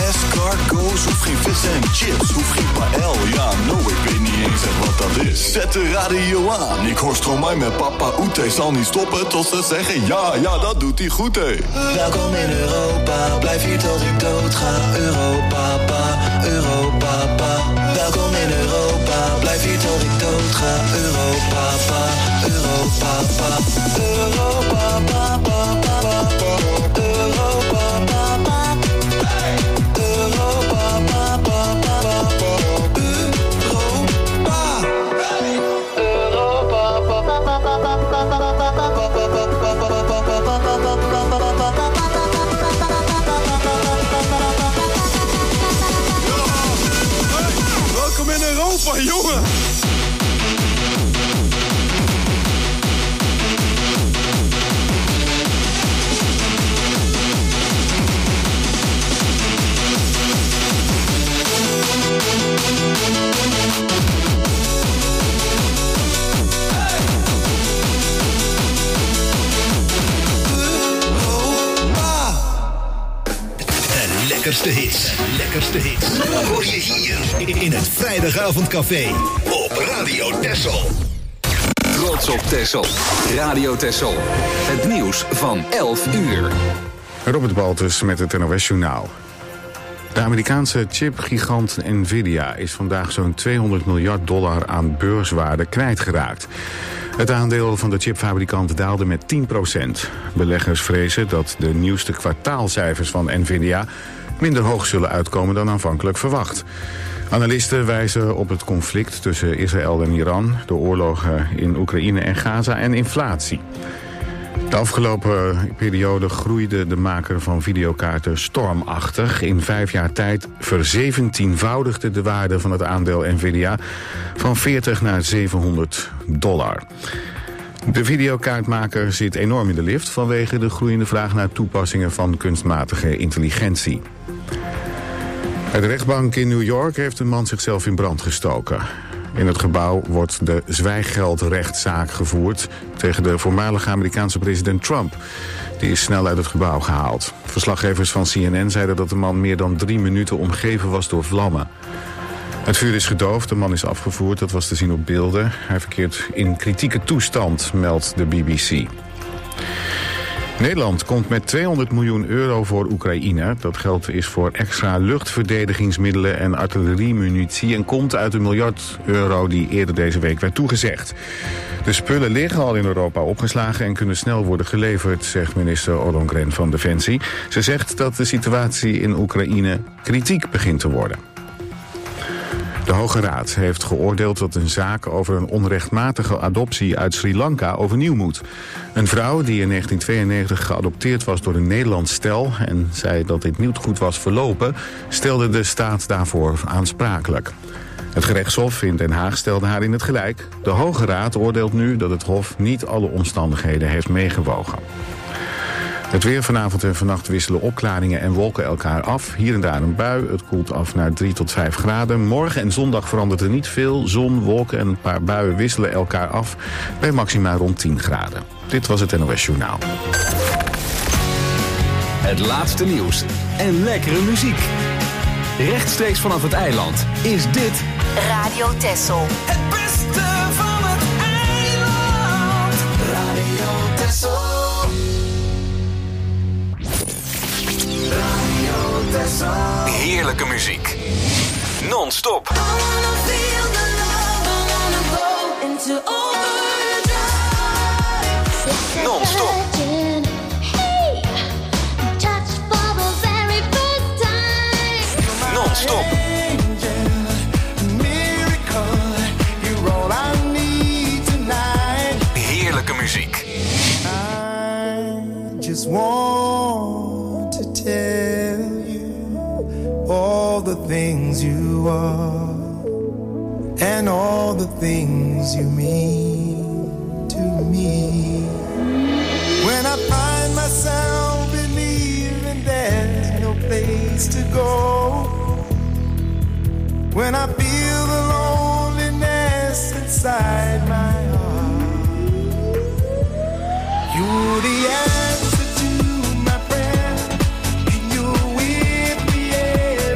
escargots, hoef geen vis en chips, hoef geen paël. Ja, no, ik weet niet eens wat dat is. Zet de radio aan, ik hoor Stromae met Papa Oete. Zal niet stoppen tot ze zeggen ja, dat doet hij goed, hé. Welkom in Europa, blijf hier tot ik dood ga. Europa, Europa. Welkom in Europa, blijf hier tot ik dood ga. Europa, Europa, Europa, Welkom in Europa, jongen! Lekkerste hits. Hoor je hier in het Vrijdagavondcafé op Radio Texel. Trots op Texel. Radio Texel. Het nieuws van 11 uur. Robert Baltus met het NOS Journaal. De Amerikaanse chipgigant Nvidia is vandaag zo'n $200 miljard aan beurswaarde kwijtgeraakt. Het aandeel van de chipfabrikant daalde met 10%. Beleggers vrezen dat de nieuwste kwartaalcijfers van Nvidia minder hoog zullen uitkomen dan aanvankelijk verwacht. Analisten wijzen op het conflict tussen Israël en Iran, de oorlogen in Oekraïne en Gaza en inflatie. De afgelopen periode groeide de maker van videokaarten stormachtig. In 5 jaar tijd verzeventienvoudigde de waarde van het aandeel Nvidia van $40 naar $700. De videokaartmaker zit enorm in de lift vanwege de groeiende vraag naar toepassingen van kunstmatige intelligentie. Bij de rechtbank in New York heeft een man zichzelf in brand gestoken. In het gebouw wordt de zwijggeldrechtszaak gevoerd tegen de voormalige Amerikaanse president Trump. Die is snel uit het gebouw gehaald. Verslaggevers van CNN zeiden dat de man meer dan 3 minuten omgeven was door vlammen. Het vuur is gedoofd, de man is afgevoerd, dat was te zien op beelden. Hij verkeert in kritieke toestand, meldt de BBC. Nederland komt met €200 miljoen voor Oekraïne. Dat geld is voor extra luchtverdedigingsmiddelen en artilleriemunitie en komt uit €1 miljard die eerder deze week werd toegezegd. De spullen liggen al in Europa opgeslagen en kunnen snel worden geleverd, zegt minister Ollongren van Defensie. Ze zegt dat de situatie in Oekraïne kritiek begint te worden. De Hoge Raad heeft geoordeeld dat een zaak over een onrechtmatige adoptie uit Sri Lanka overnieuw moet. Een vrouw die in 1992 geadopteerd was door een Nederlands stel en zei dat dit niet goed was verlopen, stelde de staat daarvoor aansprakelijk. Het gerechtshof in Den Haag stelde haar in het gelijk. De Hoge Raad oordeelt nu dat het hof niet alle omstandigheden heeft meegewogen. Het weer vanavond en vannacht wisselen opklaringen en wolken elkaar af. Hier en daar een bui. Het koelt af naar 3 tot 5 graden. Morgen en zondag verandert er niet veel. Zon, wolken en een paar buien wisselen elkaar af bij maxima rond 10 graden. Dit was het NOS Journaal. Het laatste nieuws en lekkere muziek. Rechtstreeks vanaf het eiland is dit Radio Texel. Het beste van het eiland. Radio Texel. heerlijke muziek. Non-stop. Non-stop. Non-stop. Heerlijke muziek. I just want to tell you all the things you are and all the things you mean to me. When I find myself believing there's no place to go, when I feel the loneliness inside my heart, you're the answer to my prayer, and you're with me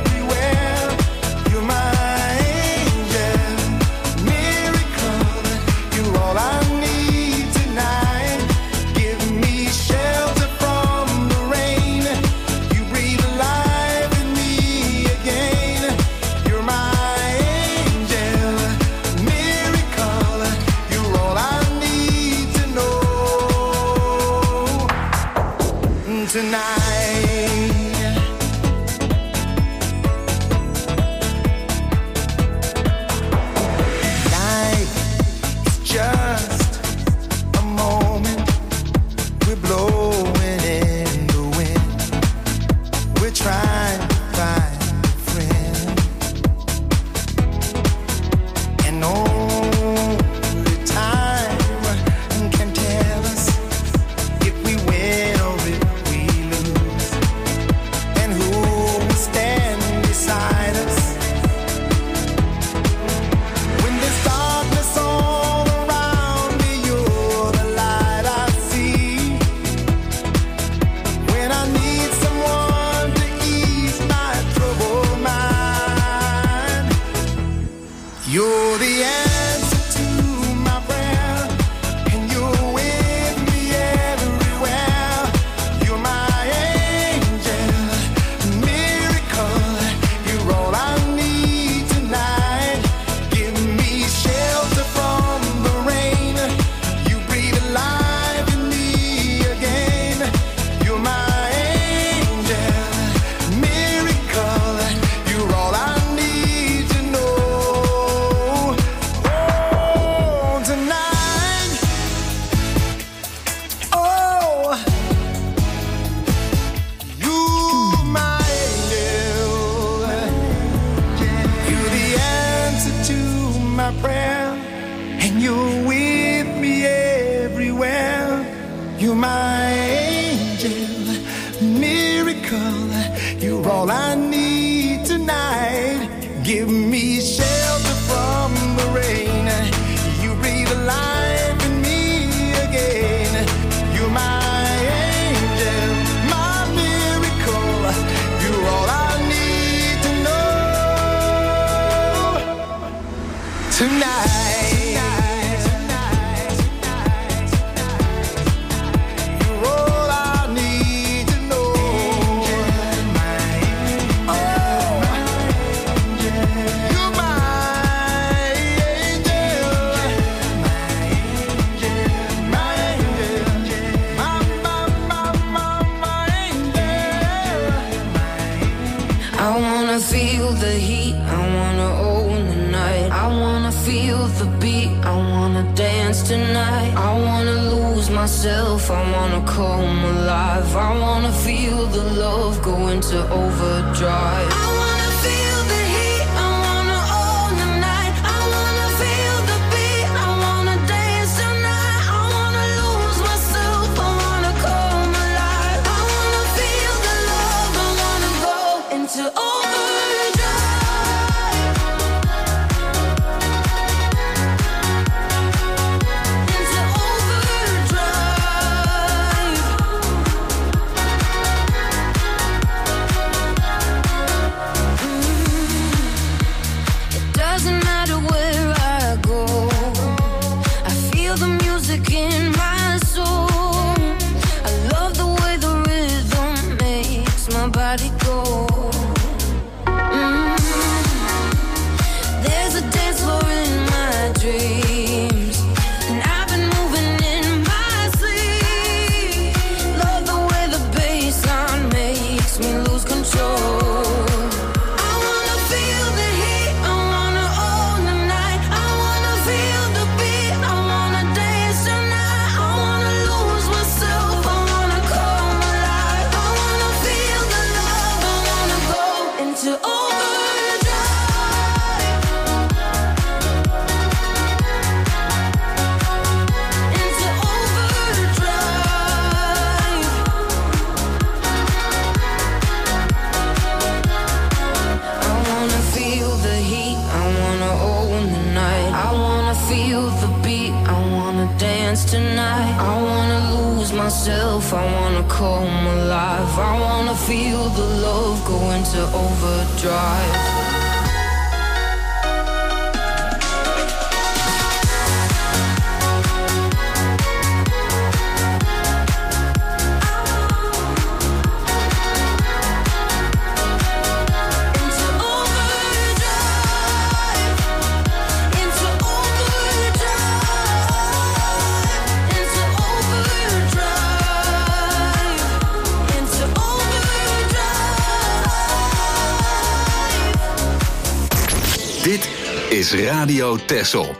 Dit is Radio Texel.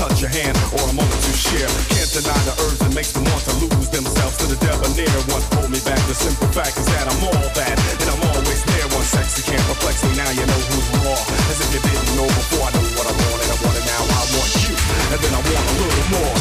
touch your hand or a moment to share. Can't deny the urge that makes them want to lose themselves to the debonair. What pulled me back, the simple fact is that I'm all that, and I'm always there. One sexy can't perplex me, now you know who's raw. As if you didn't know before, I knew what I wanted, I want it now, I want you, and then I want a little more.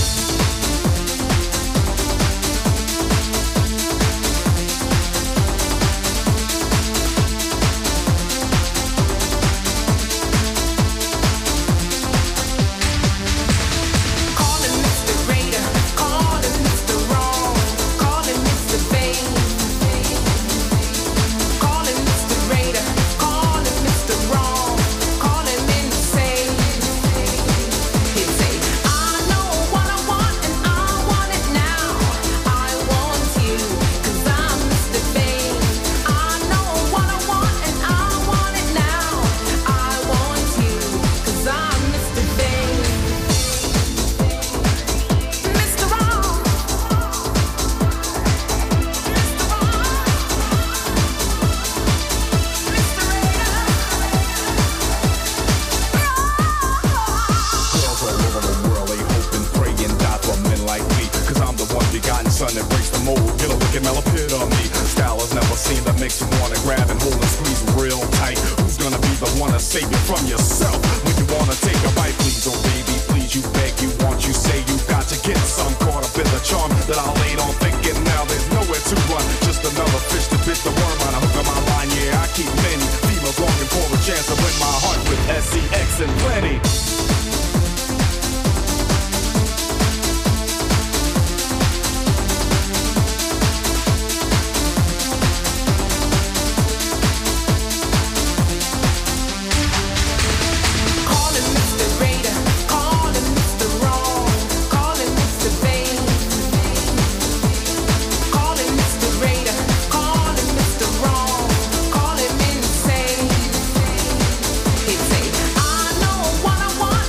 I know what I want.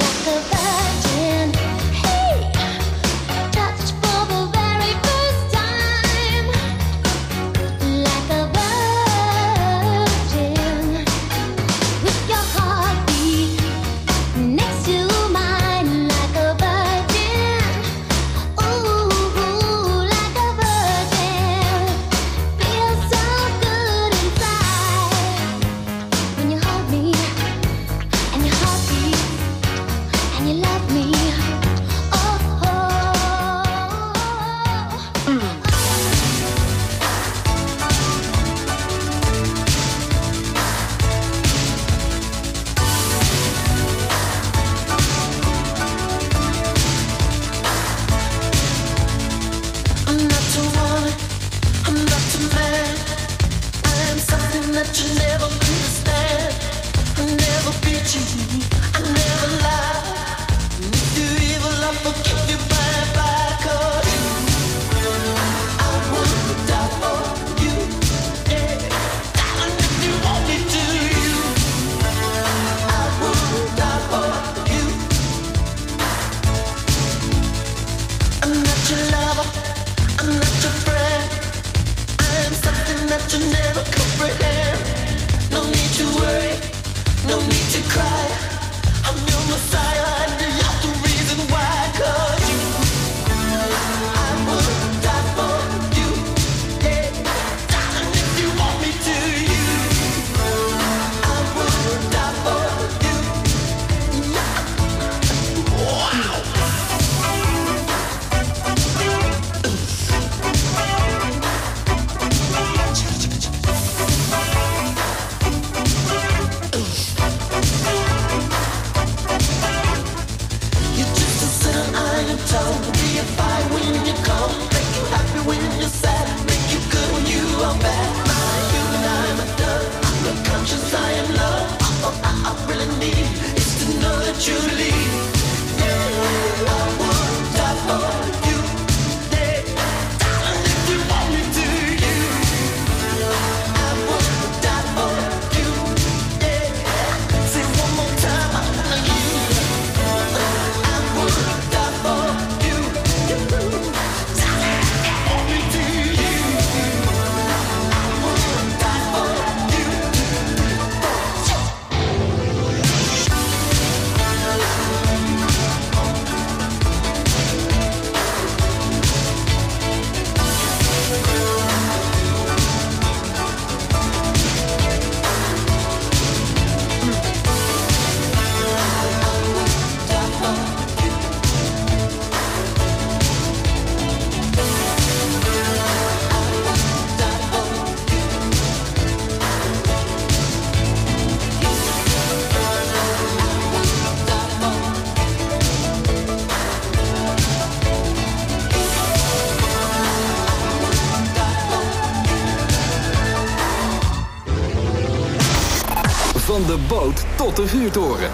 Van de boot tot de vuurtoren.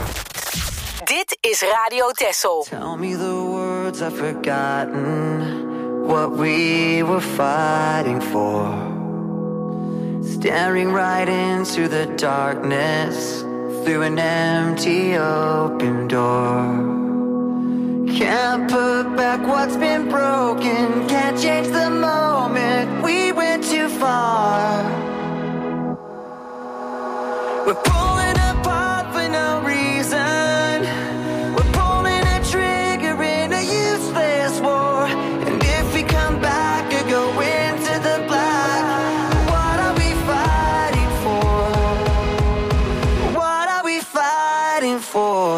Dit is Radio Texel. Tell me the words I've forgotten, what we were fighting for. Staring right into the darkness, through an empty open door. Can't put back what's been broken, can't change the moment, we went too far. We're pulling apart for no reason. We're pulling a trigger in a useless war. And if we come back or go into the black, what are we fighting for? What are we fighting for?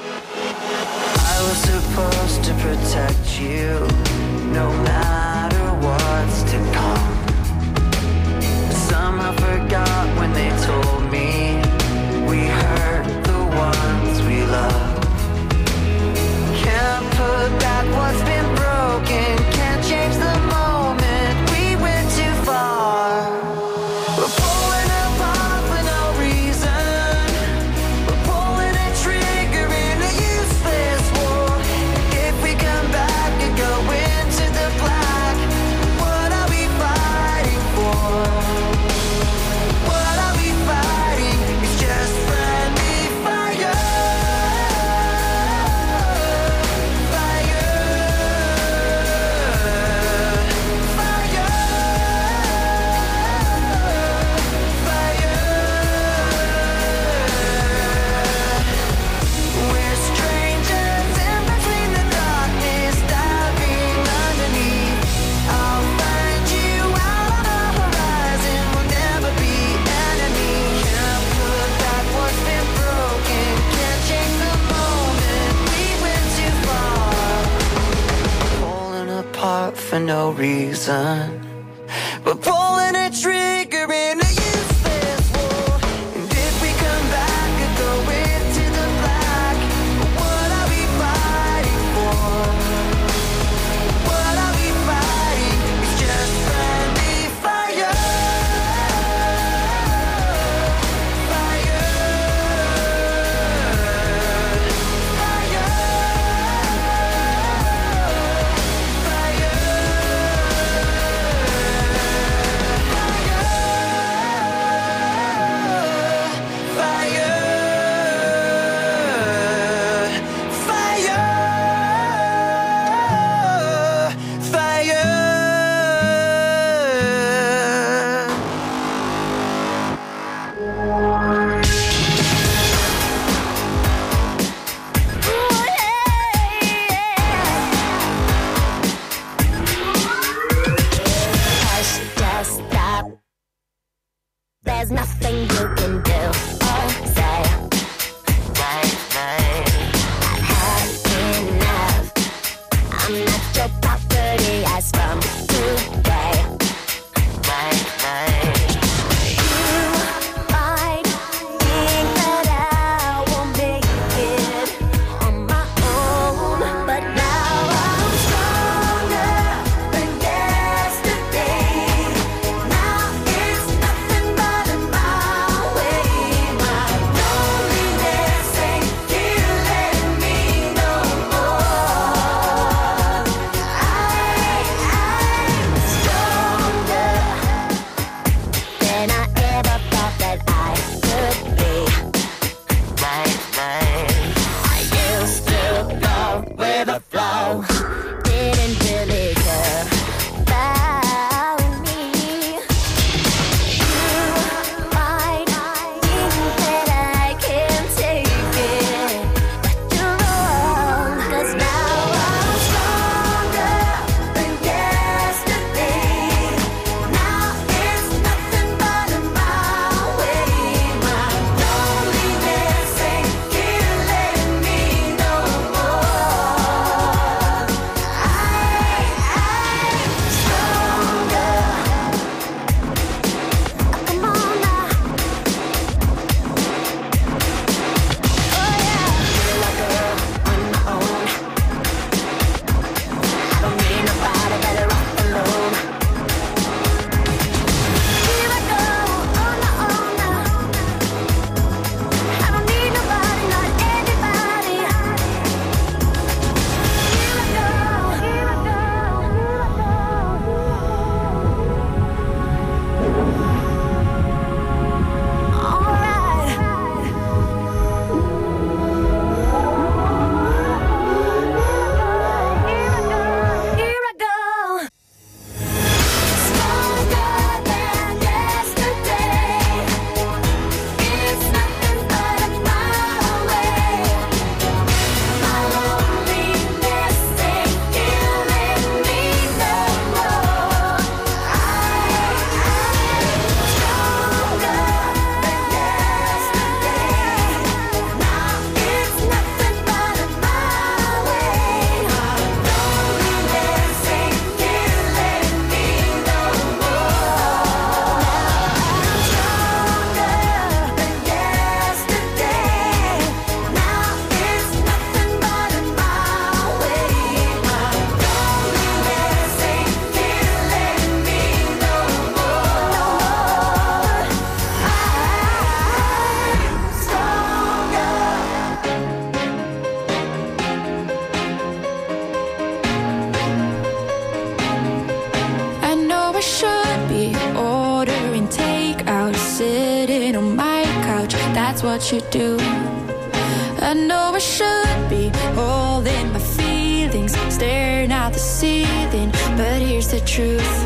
I was supposed to protect you, no matter what's to come. But somehow forgot when they told me we hurt the ones we love. Can't put back what's been broken, can't change the moment, we went too far. We're pulling apart for no reason. We're pulling a trigger in a useless war. If we come back and go into the black, for no reason. We're pulling a trigger in a useless war. And if we come back and go into the black, what are we fighting for? What are we fighting? It's just friendly fire. There's nothing you can do or say. I've had enough. I'm not your property as from today. You might think that I won't make it on my own, but now I'm stronger than yesterday. Now it's nothing but a my way. My loneliness ain't killing me no more. I'm stronger than I ever thought that I could be. I used to go with the flow, didn't really care about me. You might think that I can't take it, but you're wrong, 'cause now I'm stronger than yesterday. Now it's nothing but a my way. My loneliness ain't killing me no more. I'm stronger. Come on now. Oh yeah. Feel like a girl on my own. I don't need nobody, better off alone. Here I go on my own now. I don't need nobody, not anybody. Here I go, here I go, all right. Here I go. Stronger than yesterday. It's nothing but a my way. My loneliness ain't killing me no more. I'm stronger than yesterday. Now it's nothing but a my way. My loneliness ain't killing me no more. I'm stronger than yesterday. Now it's nothing but a my way. My loneliness ain't killing me no more. I'm stronger. I know I should be ordering takeout, sitting on my couch, that's what you do. I know I should be holding my feelings, staring at the ceiling, but here's the truth.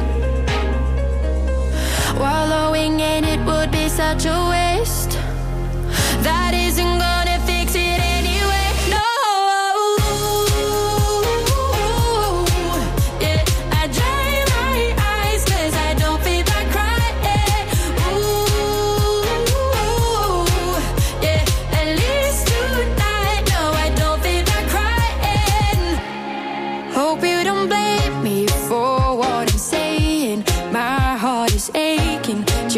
Wallowing in it would be such a waste. That isn't gonna fix it anyway. No. Yeah, I dry my eyes 'cause I don't feel like crying. Ooh, yeah, at least tonight. No, I don't feel like crying. Hope you don't blame me for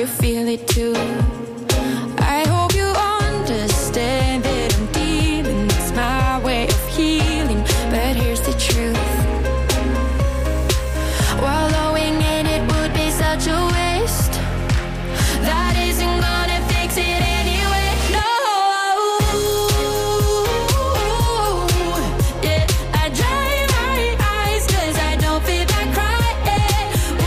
you feel it too. I hope you understand that I'm dealing. It's my way of healing, but here's the truth. Wallowing in it would be such a waste. That isn't gonna fix it anyway. No. Yeah, I dry my eyes 'cause I don't feel like crying.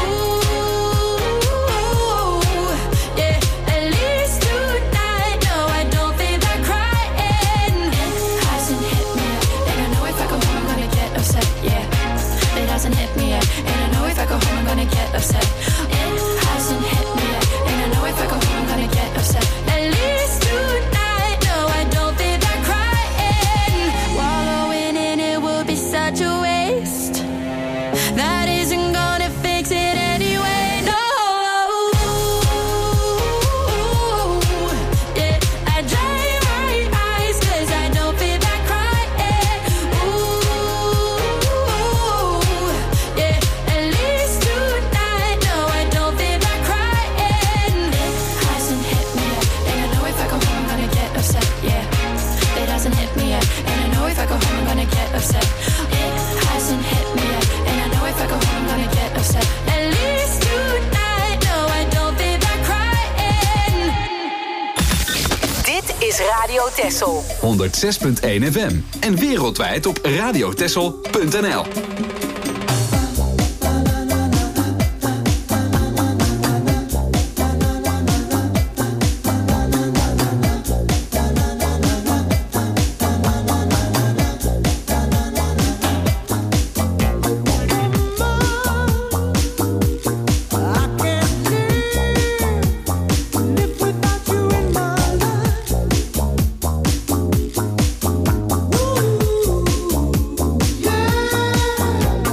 Ooh, yeah, at least tonight. No, I don't feel like crying. It hasn't hit me yet, and I know if I go home I'm gonna get upset. Yeah, it hasn't hit me yet, and I know if I go home I'm gonna get upset. It hasn't hit me yet, and I know if I go home I'm gonna get upset. At least tonight, no, I don't feel like crying. Wallowing in it would be such a waste. That isn't gonna fix it anyway. No. Yeah, I dry my eyes 'cause I don't feel like crying. Ooh, yeah, at least tonight. No, I don't feel like crying. It hasn't hit me yet, and I know if I go home I'm gonna get upset. Yeah, it hasn't hit me yet, and I know if I go home I'm gonna get upset. It hasn't hit me yet, and I know if I go home I'm gonna get upset. At least tonight. No, I don't feel like crying. Dit is Radio Texel. 106.1 FM. En wereldwijd op radiotexel.nl. Yeah.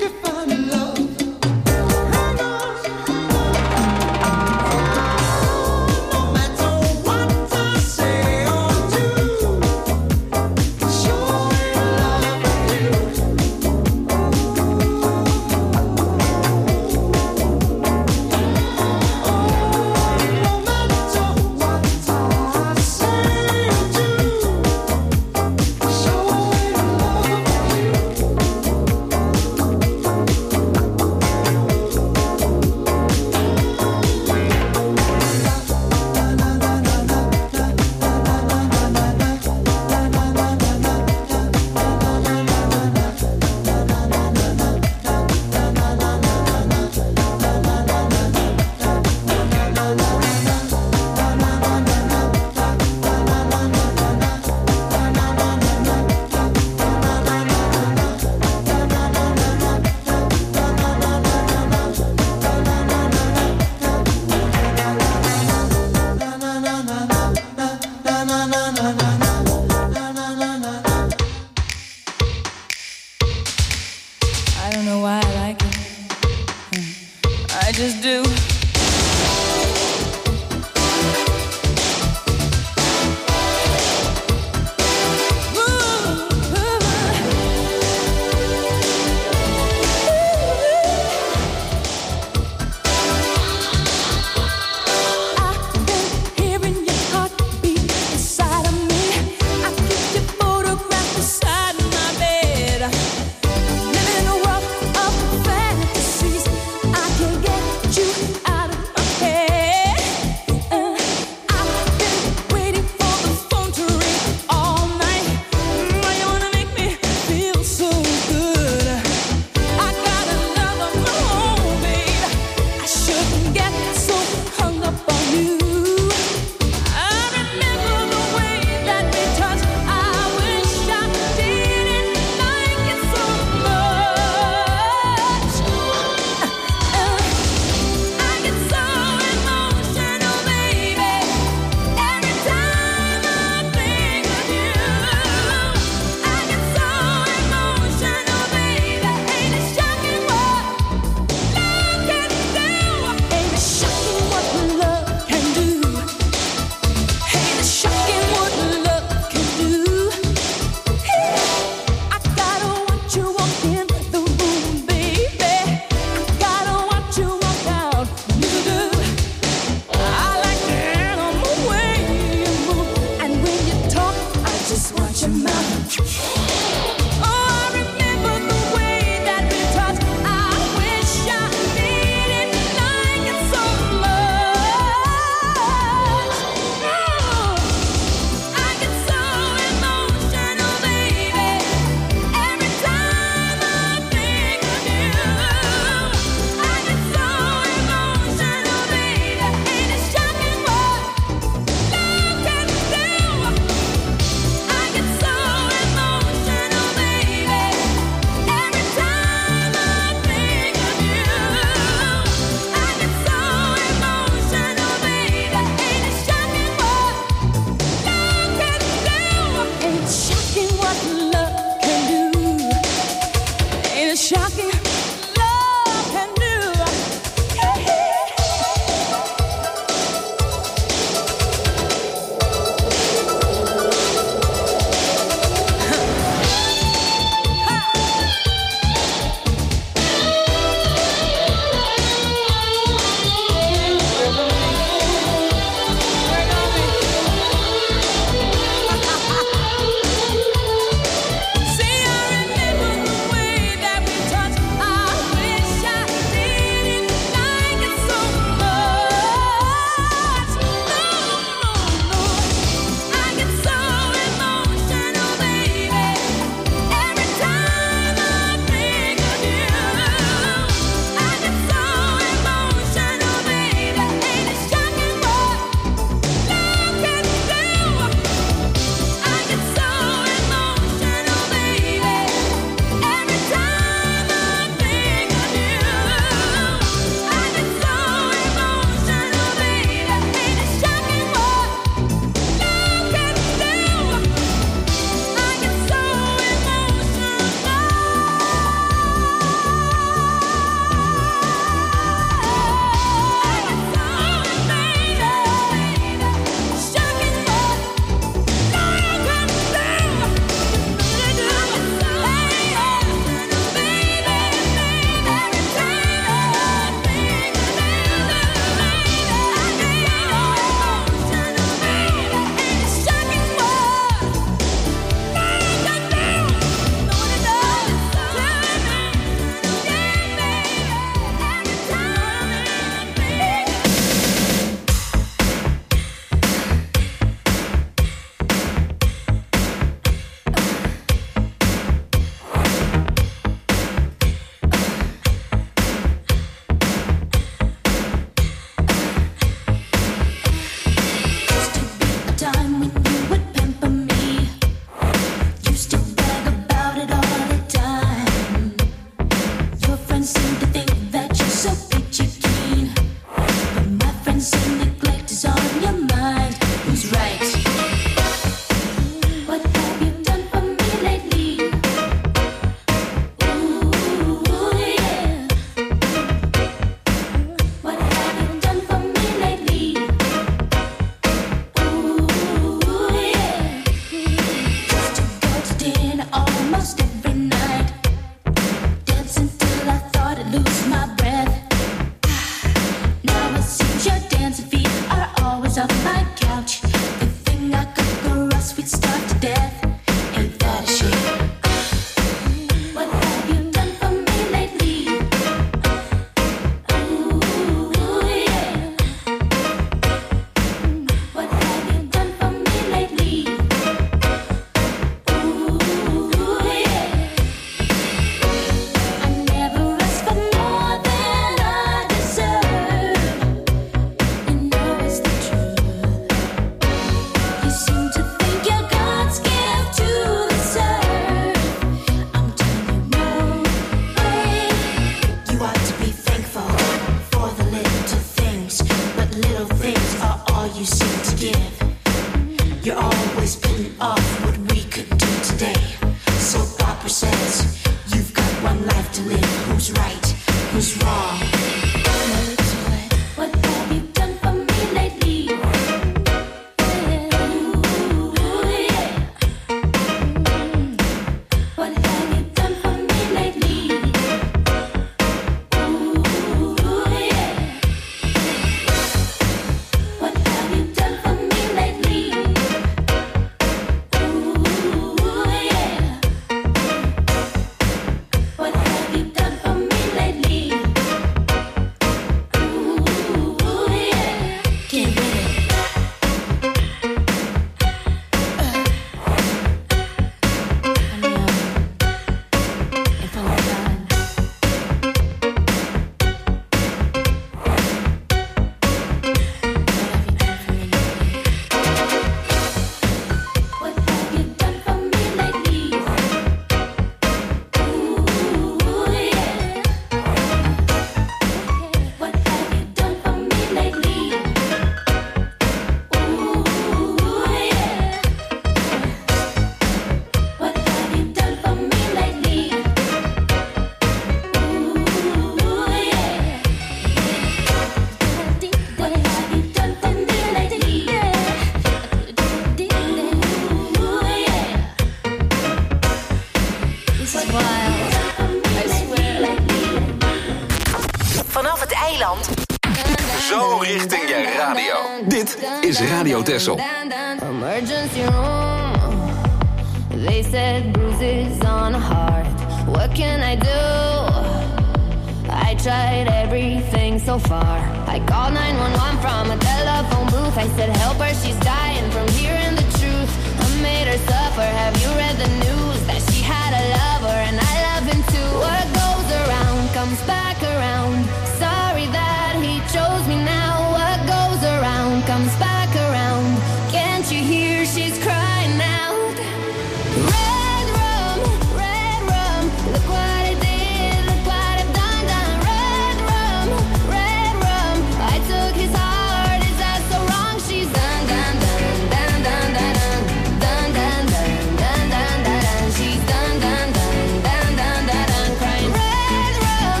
eiland. Zo richting je radio. Dit is Radio Texel. Emergency room. They said bruises on a heart. What can I do? I tried everything so far. I called 911 from a telephone booth. I said help her, she's dying from hearing the truth. I made her suffer. Have you read the news? That she had a lover and I love him too. What goes around comes back around. Sorry that he chose me now. What goes around comes back around. Can't you hear she's crying out? Red rum, look what I did, look what I've done, done. Red rum, I took his heart, is that so wrong? She's done, done, done, done, done, done, done, done, done, done, done, done. She's done, done, done, done, done, done, crying. Red rum,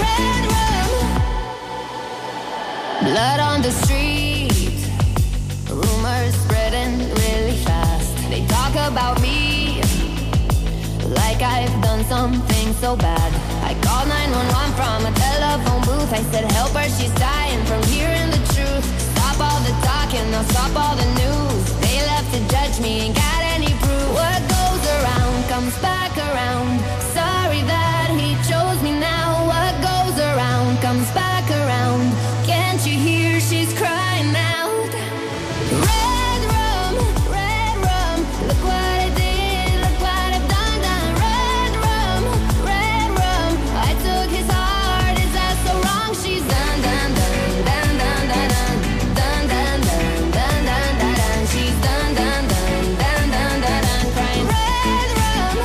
blood on the street, rumors spreading really fast. They talk about me like I've done something so bad. I called 911 from a telephone booth. I said help her, she's dying from hearing the truth. Stop all the talking, now stop all the news. They left to judge me, ain't got any proof. What goes around comes back around. Sorry that he chose me now. What goes around comes back around. Can't you hear she's crying out? Red rum, look what I did, look what I've done, done. Red rum, I took his heart, is that so wrong? She's done, done, done, done, done, done, done, done, done, done, done, done. She's done, done, done, done, done, done, crying. Red rum.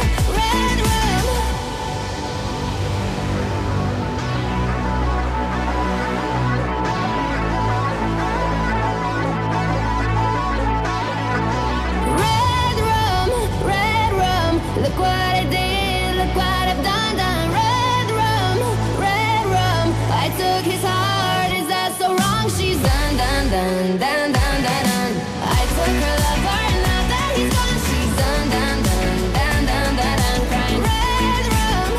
Red rum, look what I did, look what I've done, done. Red rum, I took his heart, is that so wrong? She's done, done, done, done, done, done, done. I took her lover, and now that he's gone, she's done, done, done, done, done, done, done, crying. Red rum.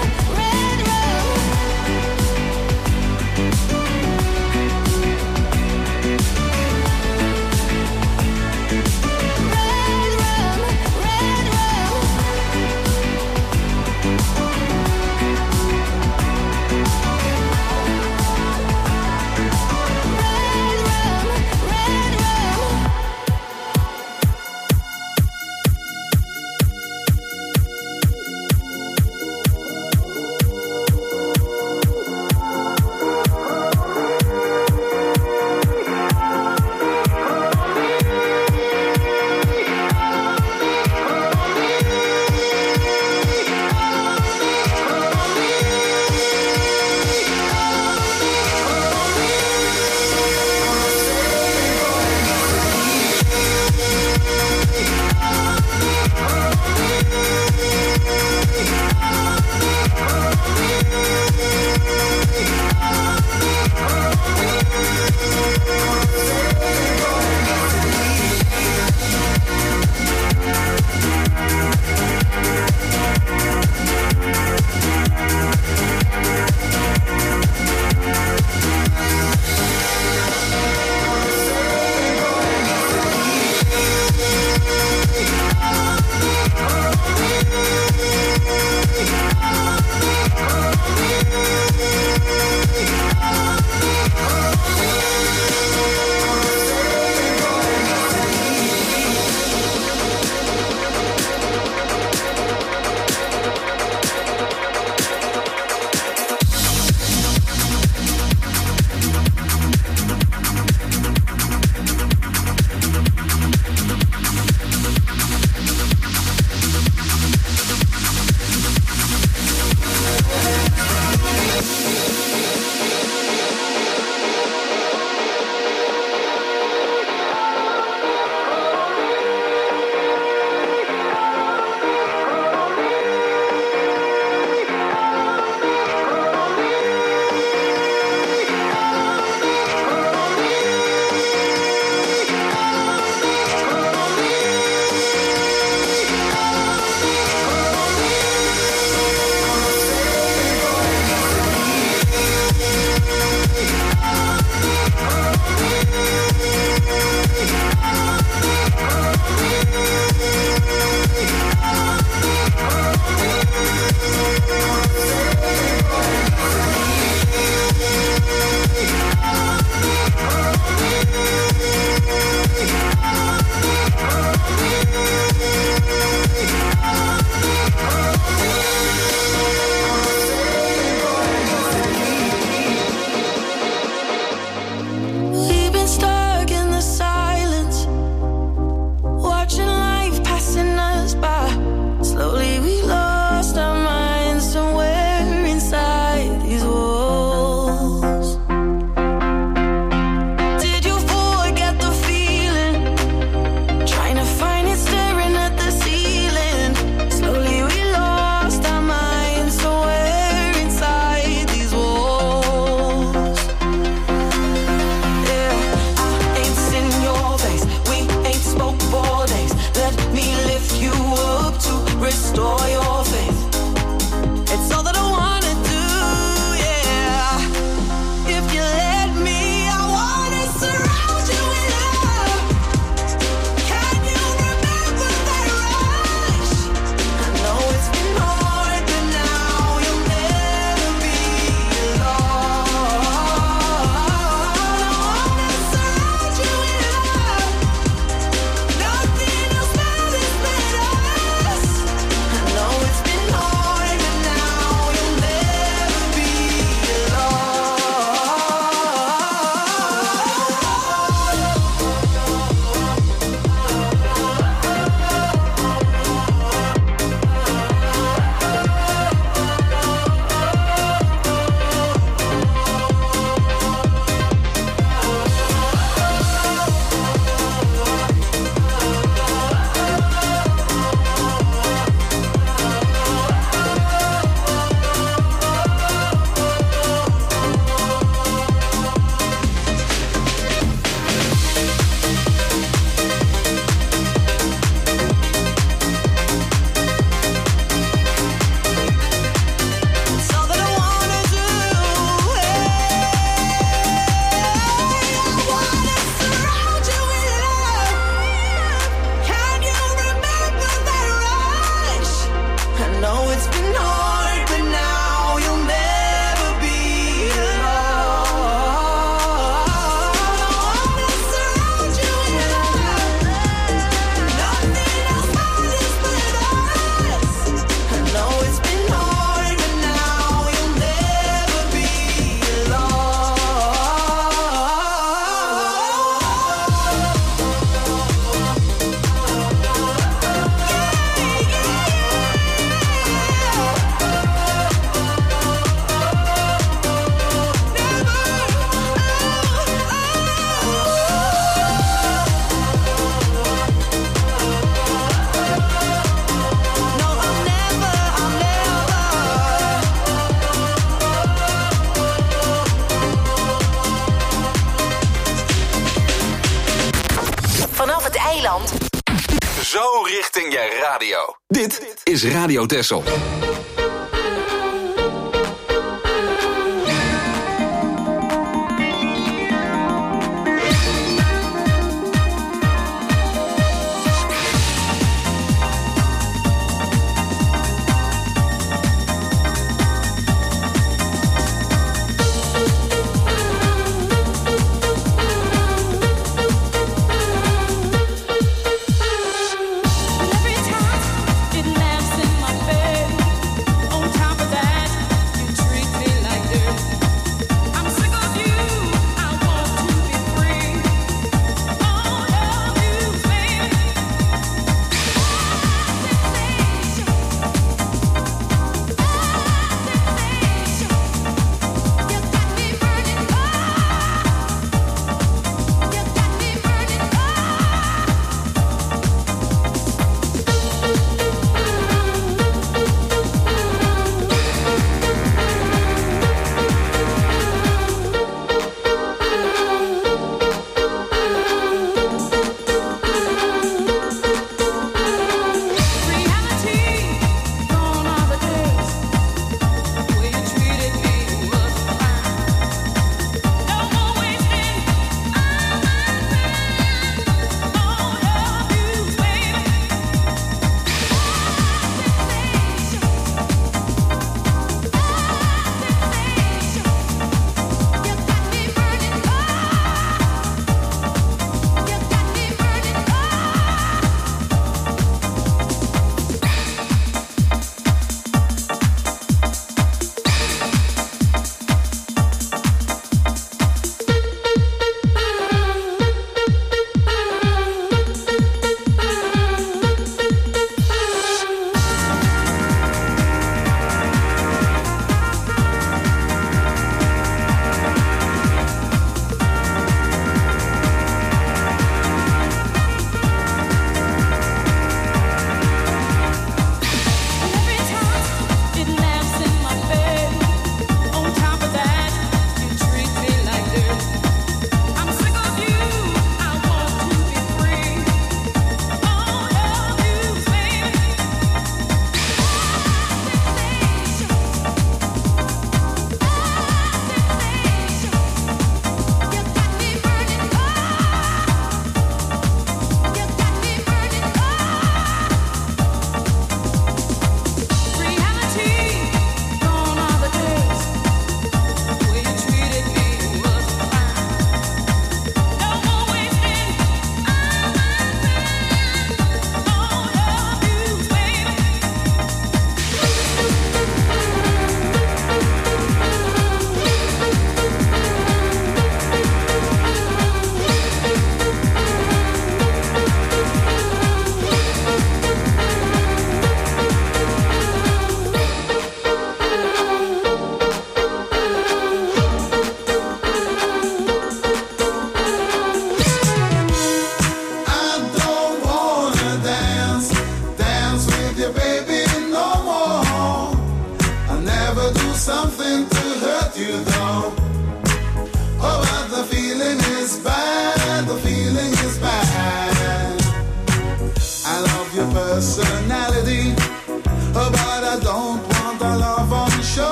ben jij radio. Dit is Radio Texel.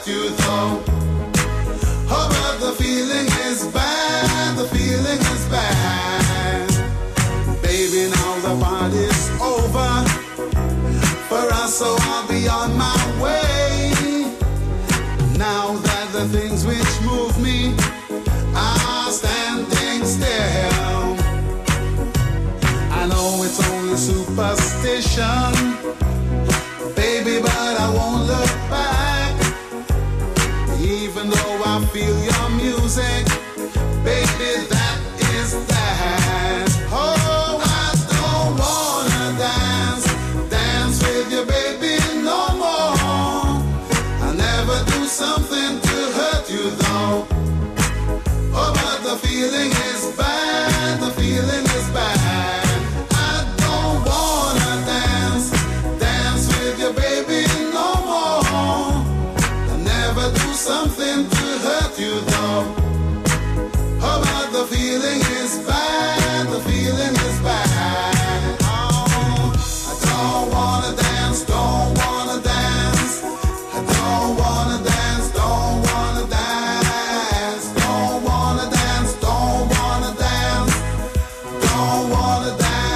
hurt you though. Oh, but the feeling is bad, the feeling is bad. Baby, now the party's over for us, so I'll be on my way. Now that the things which move me are standing still. I know it's only superstition, baby, but I won't look back. Even though I feel your music, baby, that is that. Oh, I don't wanna dance with you, baby, no more. I'll never do something to hurt you though. Oh, but the feeling is bad, the feeling is bad. I don't wanna dance with you, baby, no more. I'll never do something to hurt you though. Oh, but the feeling is bad, the feeling is bad. Oh, I don't wanna dance, don't wanna dance. I don't wanna dance, don't wanna dance. Don't wanna dance, don't wanna dance. Don't wanna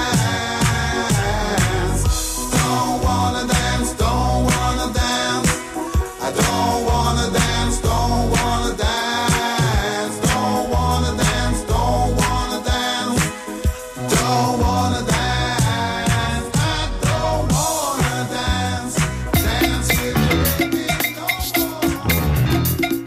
dance. Don't wanna dance, don't wanna dance. I don't wanna dance, don't wanna dance. Don't wanna dance, don't wanna dance. Don't wanna dance. I don't wanna dance. Dance with you, baby, no more.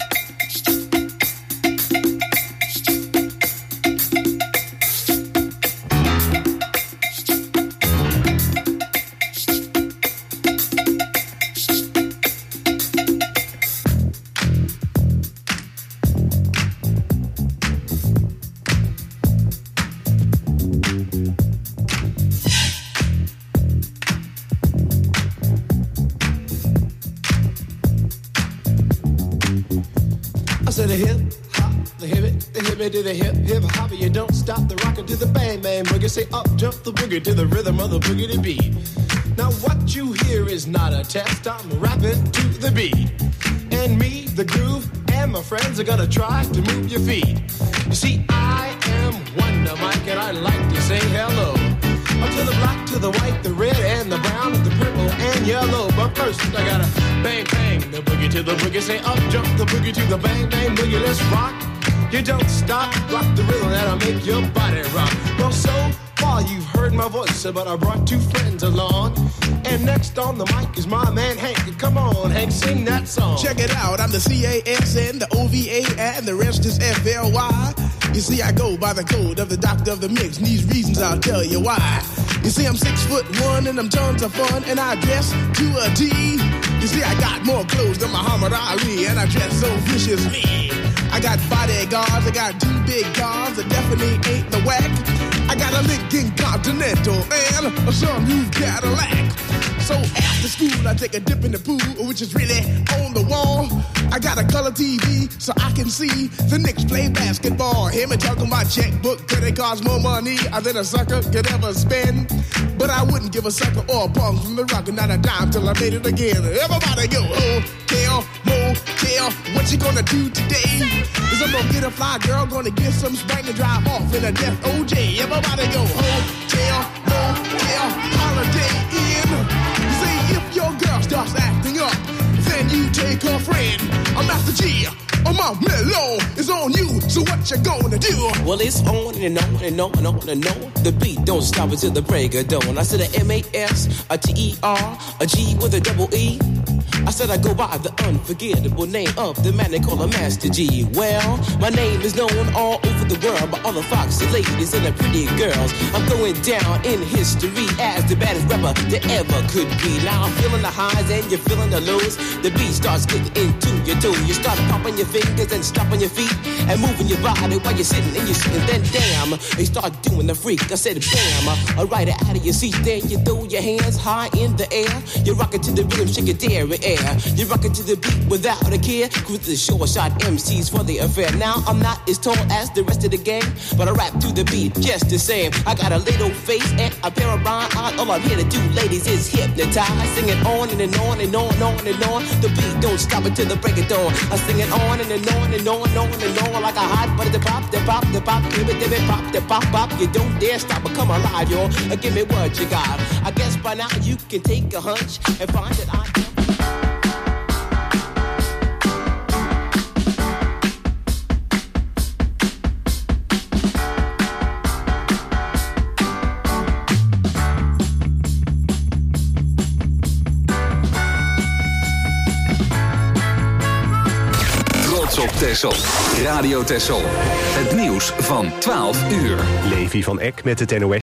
I said the hip hop, the hip it to the hip hop. You don't stop the rocker to the bang bang boogie. Say up jump the boogie to the rhythm of the boogie to beat. Now what you hear is not a test. I'm rapping to the beat, and me, the groove, and my friends are gonna try to move your feet. You see, I am Wonder Mike, and I like to say hello. Up to the black, to the white, the red, and the brown, the purple, and yellow. But first, I gotta bang, bang, the boogie to the boogie. Say up, jump the boogie to the bang, bang, boogie. Let's rock. You don't stop, rock the rhythm that'll make your body rock. Well, so far you've heard my voice, but I brought two friends along. And next on the mic is my man Hank. Come on, Hank, sing that song. Check it out, I'm the CASN, the OVA, and the rest is FLY. You see, I go by the code of the doctor of the mix, and these reasons I'll tell you why. You see, I'm 6'1", and I'm tons of fun, and I dress to a T. You see, I got more clothes than Muhammad Ali, and I dress so viciously. I got bodyguards, I got two big cars that definitely ain't the whack. I got a Lincoln Continental and a sunroof Cadillac. So after school, I take a dip in the pool, which is really on the wall. I got a color TV so I can see the Knicks play basketball. Hear me talking about checkbook, could it cost more money than a sucker could ever spend? But I wouldn't give a sucker or a punk from the rock, and not a dime till I made it again. Everybody go, hotel, motel, what you gonna do today? Is I'm gonna get a fly girl, gonna get some spank and drive off in a death OJ. Everybody go, hotel, motel, holiday inn. See, if your girl starts acting up, then you take her friend. I'm Master G, my mellow is on you, so what you gonna do? Well, it's on and on and on and on and on. The beat don't stop until the break of dawn. I said a M-A-S, a T-E-R, a G with a double E. I said I go by the unforgettable name of the man they call a Master G. Well, my name is known all over the world by all the foxy ladies and the pretty girls. I'm going down in history as the baddest rapper that ever could be. Now I'm feeling the highs and you're feeling the lows. The beat starts getting into your toe. You start popping your fingers and stomping your feet and moving your body while you're sitting and you're sitting. Then damn, they start doing the freak. I said bam, right out of your seat. Then you throw your hands high in the air. You rock it to the rhythm, shake it there and air. You rock it to the beat without a care. Cruise the short shot MCs for the affair. Now I'm not as tall as the rest of the gang, but I rap to the beat just the same. I got a little face and a pair of rhyme eyes. All I'm here to do, ladies, is hypnotize. Sing it on and on and on and on and on. The beat don't stop until the break of dawn. I sing it on and on and on and on and on like a hot butter. The pop, the pop, the pop, give it, pop, the pop, pop. You don't dare stop or come alive, y'all. Give me what you got. I guess by now you can take a hunch and find that I am. Op Texel. Radio Texel. Het nieuws van 12 uur. Levi van Eck met het NOS.